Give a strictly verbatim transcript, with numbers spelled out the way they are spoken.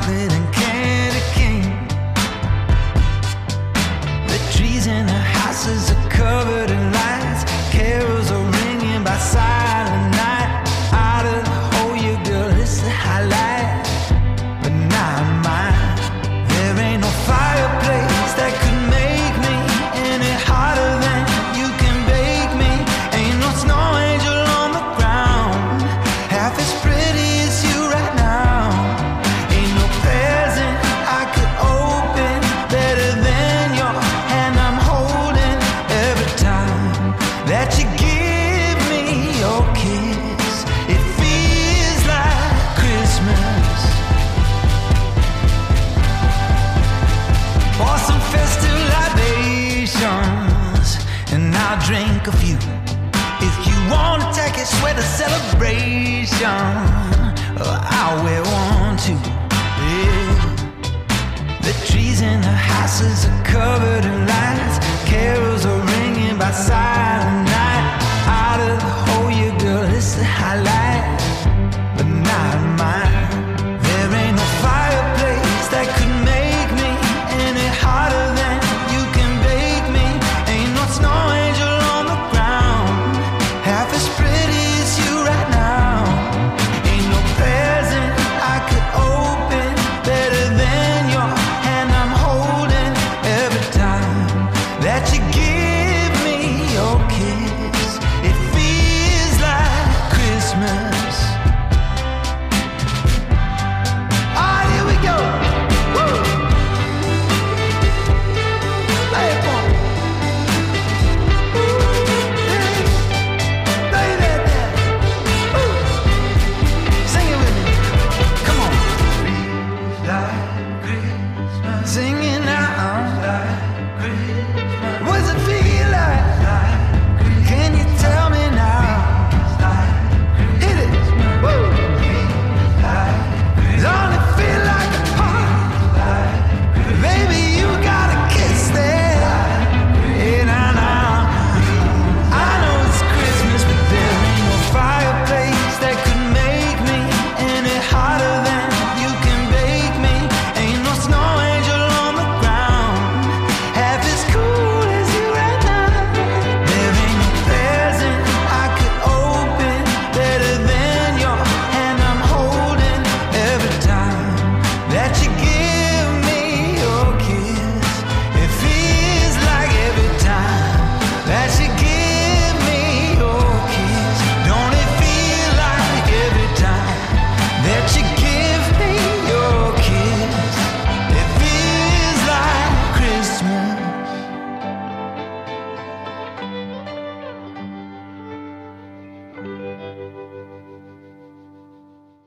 chocolate and candy cane. The trees in the houses are covered in lights. Carols are ringing by silent night. Out of the hole, your girl is the highlight, but not mine. There ain't no fireplace that could make me any hotter than you can bake me. Ain't no snow angel on the ground half as pretty as you right now. Ain't no present I could open better than your hand I'm holding. Every time that you give me your kiss, it feels like Christmas. Pour some festive libations, and I'll drink a few. If you wanna take it, sweat a celebration, oh, I'll wear one too.